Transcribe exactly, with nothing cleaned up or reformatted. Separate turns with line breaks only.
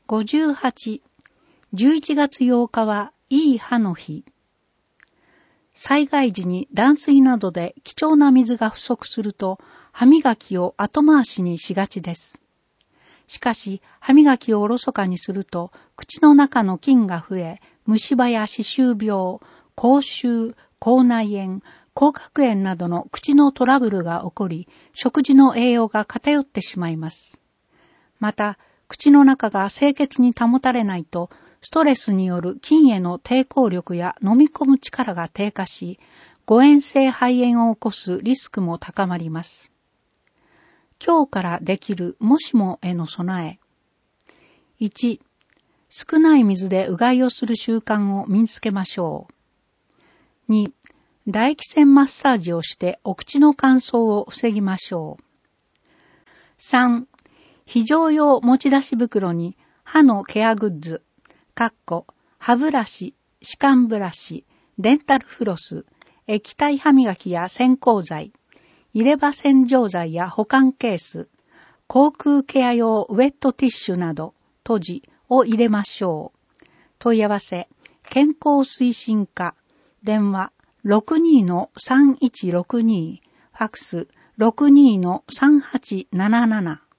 ごじゅうはち、じゅういちがつようかはいい歯の日。災害時に断水などで貴重な水が不足すると、歯磨きを後回しにしがちです。しかし、歯磨きをおろそかにすると、口の中の菌が増え、虫歯や歯周病、口臭、口内炎、口角炎などの口のトラブルが起こり、食事の栄養が偏ってしまいます。また、口の中が清潔に保たれないと、ストレスによる菌への抵抗力や飲み込む力が低下し、誤嚥性肺炎を起こすリスクも高まります。今日からできるもしもへの備え。いち、少ない水でうがいをする習慣を身につけましょう。に、唾液腺マッサージをしてお口の乾燥を防ぎましょう。さん、非常用持ち出し袋に歯のケアグッズ、かっこ歯ブラシ、歯間ブラシ、デンタルフロス、液体歯磨きや洗香剤、入れ歯洗浄剤や保管ケース、口腔ケア用ウェットティッシュなど、閉じを入れましょう。問い合わせ、健康推進課、電話 ろくにーのさんいちろくに、ファックス ろくにーのさんはちなななな。